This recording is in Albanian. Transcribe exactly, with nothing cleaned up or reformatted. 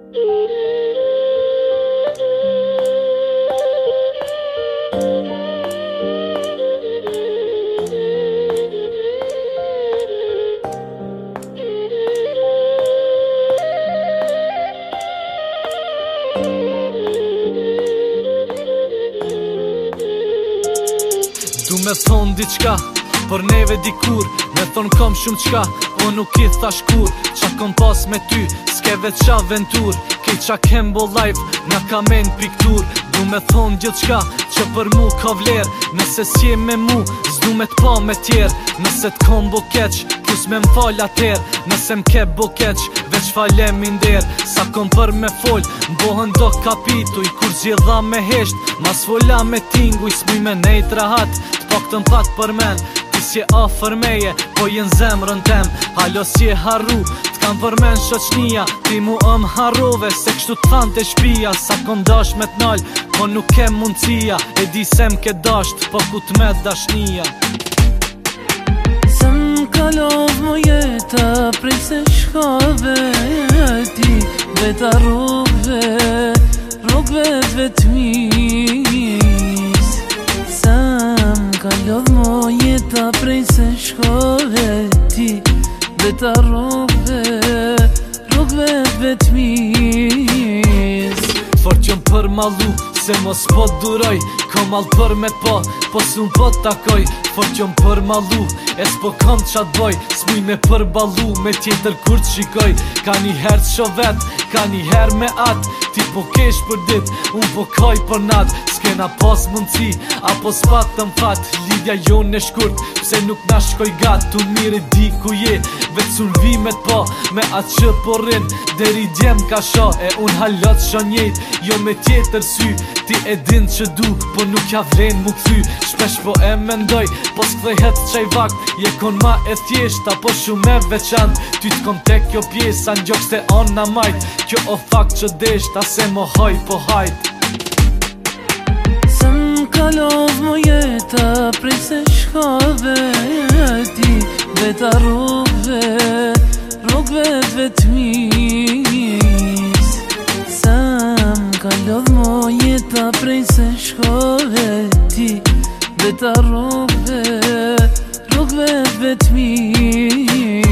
Du me thon diqka, për neve dikur Me thon kom shumë qka, o nuk i thash kur Qa kom pas me ty, s'ke veç aventur Kej qa kembo life, nga ka men piktur Du me thon gjithë qka, që për mu ka vler Nëse s'je me mu, s'du me t'pa me tjer Nëse t'kom bo keq, kus me m'fall ater Nëse m'ke bo keq, veç falem i nder Sa kom për me fol, m'bohën do kapituj Kur zjedha me hesht, mas fola me tinguj S'muj me nejt rahat, t'pak të m'pak për men Ti s'je afer meje, po jen zemrën tem Halo s'je harru, t'kam për men shoqnia Ti mu ëm harrove, se kështu t'than të shpia Sa kom dash me t'nall, po nuk kem mundësia E di se m'ke dasht, po ku t'met dashnia Se m'kalov mo jeta prej se shkove Ti veta rrugve, rrugve t'vetmis Se m'kalov mo jeta prej se shkove Ti veta rrugve, rrugve t'vetmis Fort jom për malu, se mos po duroj Ko mal për me po, po s'un po takoj Fort jom për malu, e s'po kam qa't boj S'muj me përbalu, me tjetër kur t'shikoj Ka një her t'shovet, ka një her me at Ti po kesh për dit, unë po kaj për nat S'kena pas mundësi, apo s'pat të m'fat Lidja jon e shkurt, pse nuk na shkoj gat Tu mire di ku je, veç s'un vi me t'po Me atë që po rrin, deri djem ka sho E unë halot shonjejt, jo me tjetër sy Ti e din që du, po nuk ja vlen mu kthy Shpesh po e mendoj, po s'kthehet qaj vakt Je kon ma e thjesht, apo shumë e veçant Ty t'kom tek kjo pjesa, n'gjok se on na majt Kjo o fakt që desht, ase mo haj po hajt Se m'kalov mo jeta prej se shkove Ti veta rrugve, rrugve t'vetmis Se m'kalov mo jeta prej se shkove Ti veta rrugve, rrugve t'vetmis